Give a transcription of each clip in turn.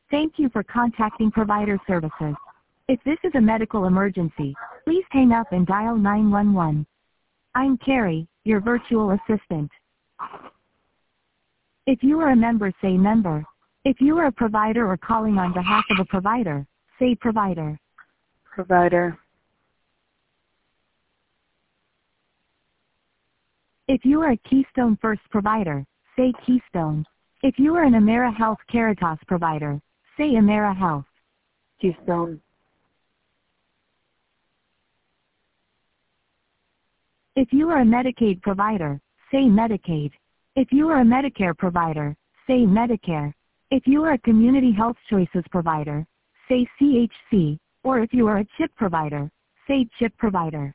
Thank you for contacting Provider Services. If this is a medical emergency, please hang up and dial 911. I'm Carrie, your virtual assistant. If you are a member, say member. If you are a provider or calling on behalf of a provider, say provider. Provider. If you are a Keystone First provider, say Keystone. If you are an AmeriHealth Caritas provider, say AmeriHealth. Keystone. If you are a Medicaid provider, say Medicaid. If you are a Medicare provider, say Medicare. If you are a Community Health Choices provider, say CHC, or if you are a CHIP provider, say CHIP provider.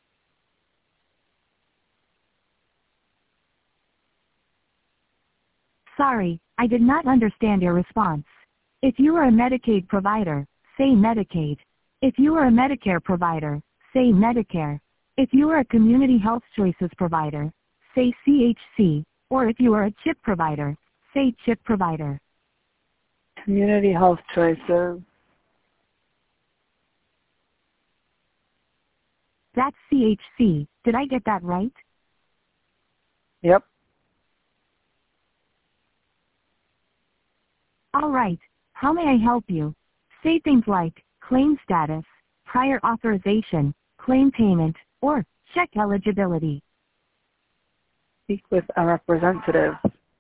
Sorry, I did not understand your response. If you are a Medicaid provider, say Medicaid. If you are a Medicare provider, say Medicare. If you are a Community Health Choices provider, say CHC, or if you are a CHIP provider, say CHIP provider. Community Health Choices. That's CHC. Did I get that right? Yep. All right. How may I help you? Say things like claim status, prior authorization, claim payment, or check eligibility. Speak with a representative.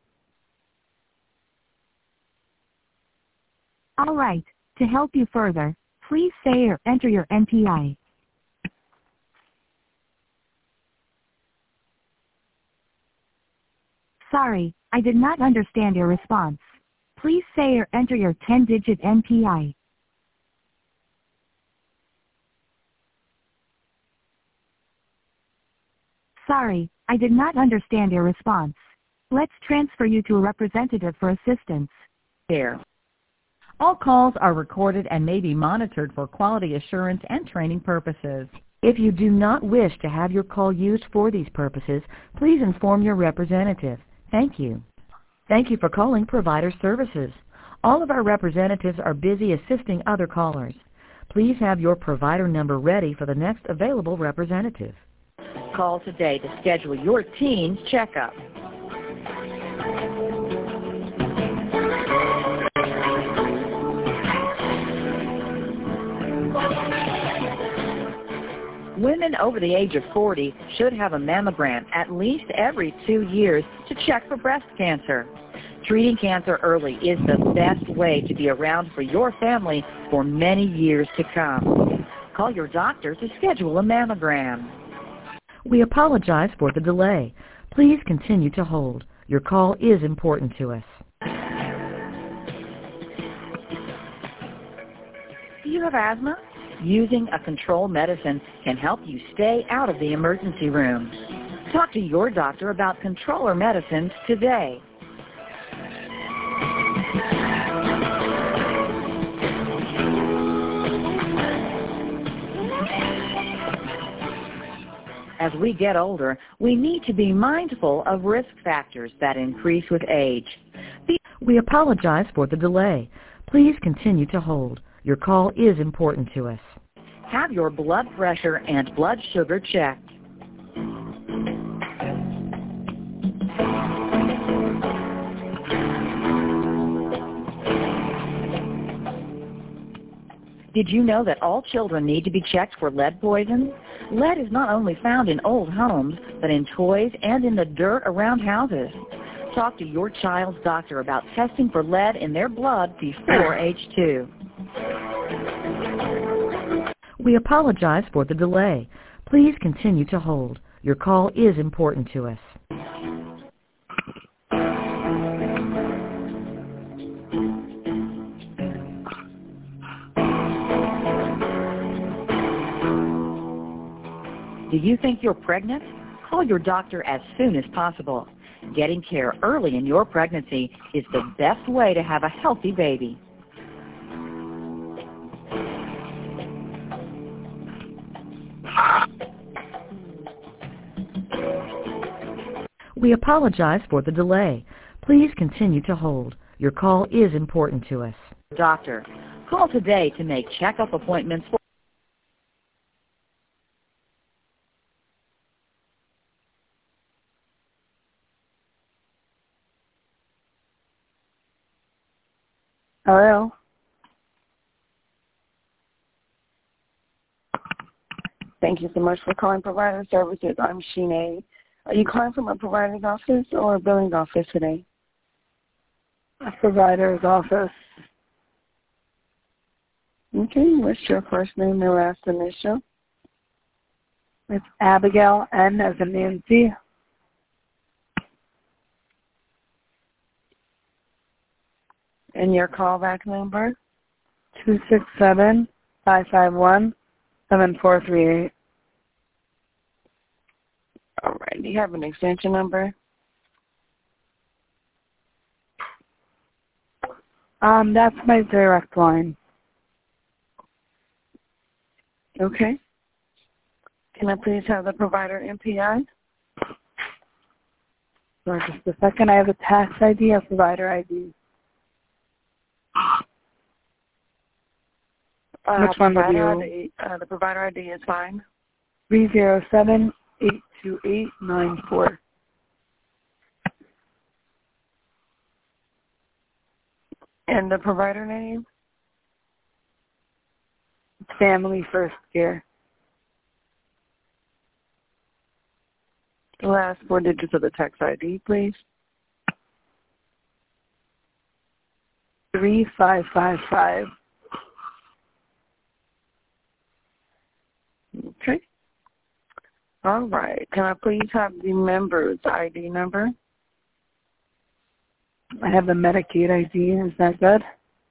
All right. To help you further, please say or enter your NPI. Sorry, I did not understand your response. Please say or enter your 10-digit NPI. Sorry, I did not understand your response. Let's transfer you to a representative for assistance. Here. All calls are recorded and may be monitored for quality assurance and training purposes. If you do not wish to have your call used for these purposes, please inform your representative. Thank you. Thank you for calling Provider Services. All of our representatives are busy assisting other callers. Please have your provider number ready for the next available representative. Call today to schedule your teen's checkup. Women over the age of 40 should have a mammogram at least every 2 years to check for breast cancer. Treating cancer early is the best way to be around for your family for many years to come. Call your doctor to schedule a mammogram. We apologize for the delay. Please continue to hold. Your call is important to us. Do you have asthma? Using a controlled medicine can help you stay out of the emergency room. Talk to your doctor about controller medicines today. As we get older, we need to be mindful of risk factors that increase with age. We apologize for the delay. Please continue to hold. Your call is important to us. Have your blood pressure and blood sugar checked. Did you know that all children need to be checked for lead poison? Lead is not only found in old homes, but in toys and in the dirt around houses. Talk to your child's doctor about testing for lead in their blood before age 2. We apologize for the delay. Please continue to hold. Your call is important to us. Do you think you're pregnant? Call your doctor as soon as possible. Getting care early in your pregnancy is the best way to have a healthy baby. We apologize for the delay. Please continue to hold. Your call is important to us. Doctor, call today to make checkup appointments for Hello? Thank you so much for calling Provider Services. I'm Sheenae. Are you calling from a provider's office or a billing office today? A provider's office. Okay, what's your first name and last initial? It's Abigail, N as in Nancy. And your callback number? 267-551-7438. All right, do you have an extension number? That's my direct line. Okay. Can I please have the provider NPI? For just a second, I have a tax ID, a provider ID. Which one would you? The provider ID is fine. 307-828-94. And the provider name? Family First Care. The last 4 digits of the tax ID, please. 3555. Okay. All right. Can I please have the member's ID number? I have the Medicaid ID. Is that good?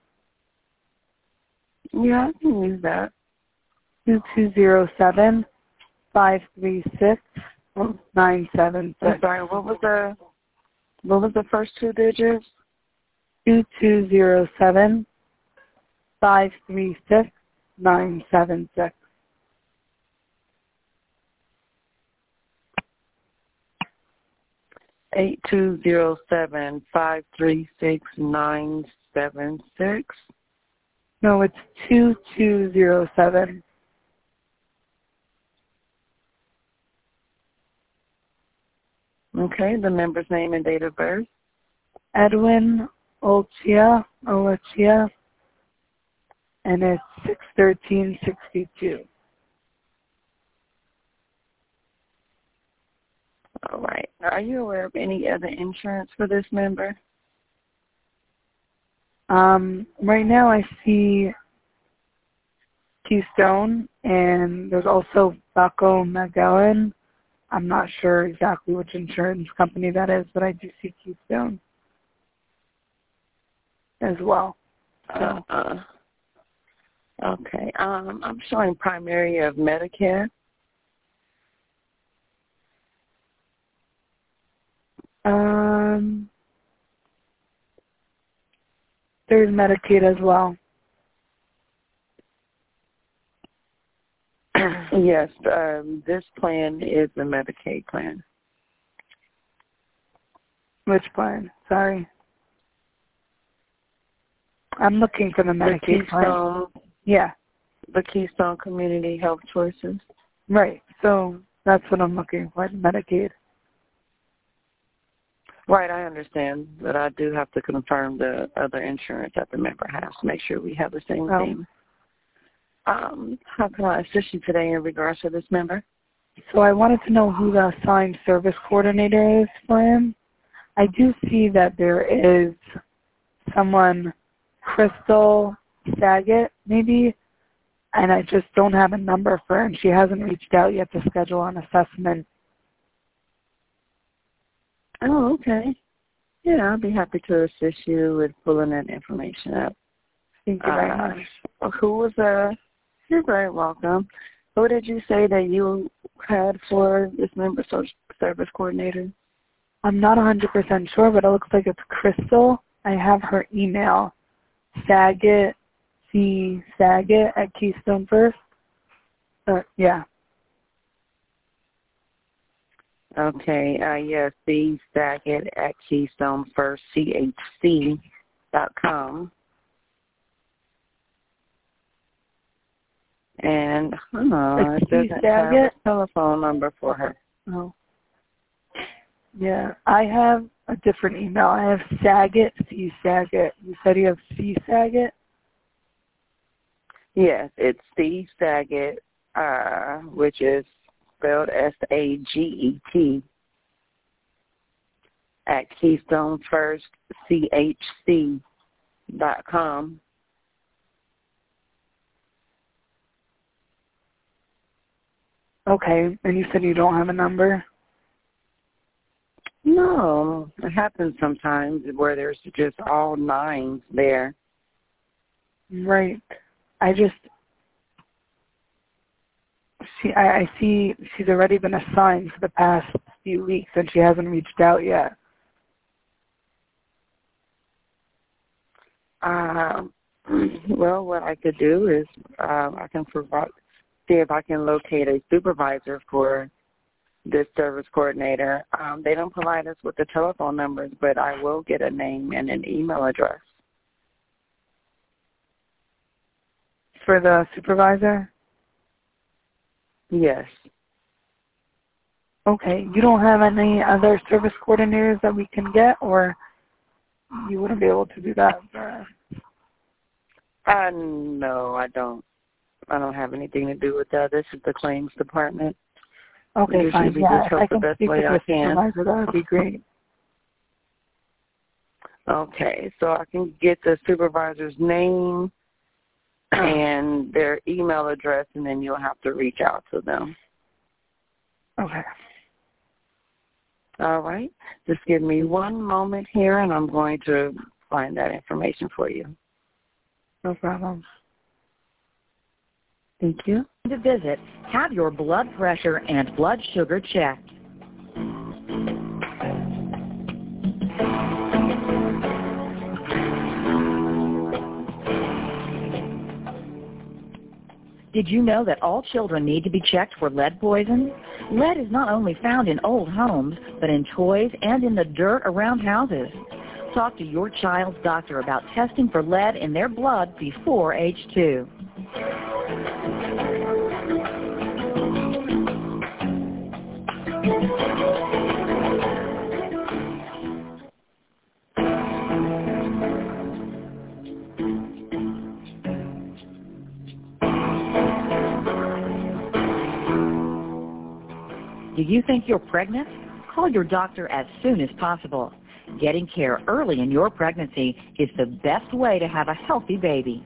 Yeah, I can use that. 2207-536-976. I'm sorry, what was the first 2 digits? 2207-536-976. Eight 207-536-976. No, it's 2207. Okay, the member's name and date of birth. Edwin Olchia, and it's 6/13/62. All right. Are you aware of any other insurance for this member? Right now I see Keystone, and there's also Bucco Magellan. I'm not sure exactly which insurance company that is, but I do see Keystone as well. So. Okay. I'm showing primary of Medicare. There's Medicaid as well. Yes, this plan is the Medicaid plan. Which plan? Sorry. I'm looking for the Medicaid plan. Yeah. The Keystone Community Health Choices. Right. So that's what I'm looking for, Medicaid. Right, I understand, but I do have to confirm the other insurance that the member has to make sure we have the same thing. How can I assist you today in regards to this member? So I wanted to know who the assigned service coordinator is for him. I do see that there is someone, Crystal Saget, maybe, and I just don't have a number for her, and she hasn't reached out yet to schedule an assessment. Oh, okay. Yeah, I'll be happy to assist you with pulling that information up. Thank you very much. Who was You're very welcome. Who did you say that you had for this member service coordinator? I'm not 100% sure, but it looks like it's Crystal. I have her email, Saget, C-Saget at Keystone First. Yeah. Okay, yes, C. Saget at Keystone First, CHC And it doesn't have a telephone number for her. Oh. Yeah, I have a different email. I have Saget, C Saget. You said you have C Saget? Yes, it's C Saget, which is spelled SAGET, at KeystoneFirstCHC.com. Okay, and you said you don't have a number? No, it happens sometimes where there's just all nines there. Right. I see she's already been assigned for the past few weeks and she hasn't reached out yet. Well, what I could do is I can see if I can locate a supervisor for this service coordinator. They don't provide us with the telephone numbers, but I will get a name and an email address. For the supervisor? Yes. Okay. You don't have any other service coordinators that we can get, or you wouldn't be able to do that? No, I don't. I don't have anything to do with that. This is the claims department. Okay, fine. Yeah, if I can speak with the supervisor, that would be great. Okay, so I can get the supervisor's name and their email address, and then you'll have to reach out to them. Okay. All right. Just give me one moment here, and I'm going to find that information for you. No problem. Thank you. To visit, have your blood pressure and blood sugar checked. Did you know that all children need to be checked for lead poison? Lead is not only found in old homes, but in toys and in the dirt around houses. Talk to your child's doctor about testing for lead in their blood before age 2. Do you think you're pregnant? Call your doctor as soon as possible. Getting care early in your pregnancy is the best way to have a healthy baby.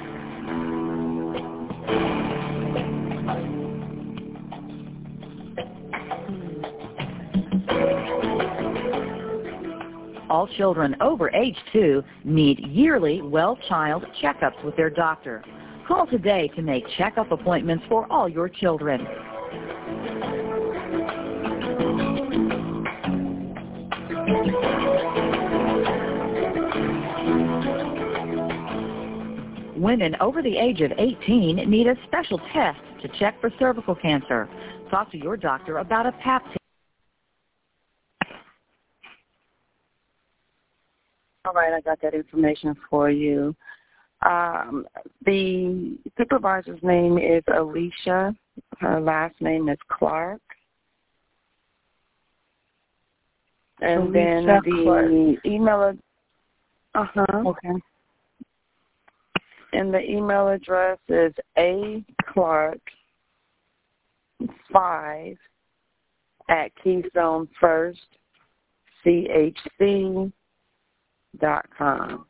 All children over age 2 need yearly well-child checkups with their doctor. Call today to make checkup appointments for all your children. Women over the age of 18 need a special test to check for cervical cancer. Talk to your doctor about a Pap test. All right, I got that information for you. The supervisor's name is Alicia. Her last name is Clark. And Alicia then the Clark. email. Okay. And the email address is aclark5@KeystoneFirstCHC.com.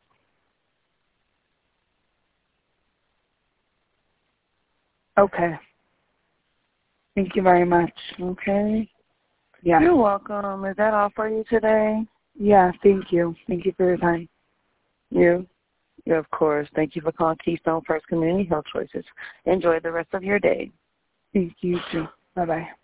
Okay. Thank you very much. Okay. Yeah. You're welcome. Is that all for you today? Yeah, thank you. Thank you for your time. You, of course. Thank you for calling Keystone First Community Health Choices. Enjoy the rest of your day. Thank you too. Bye-bye.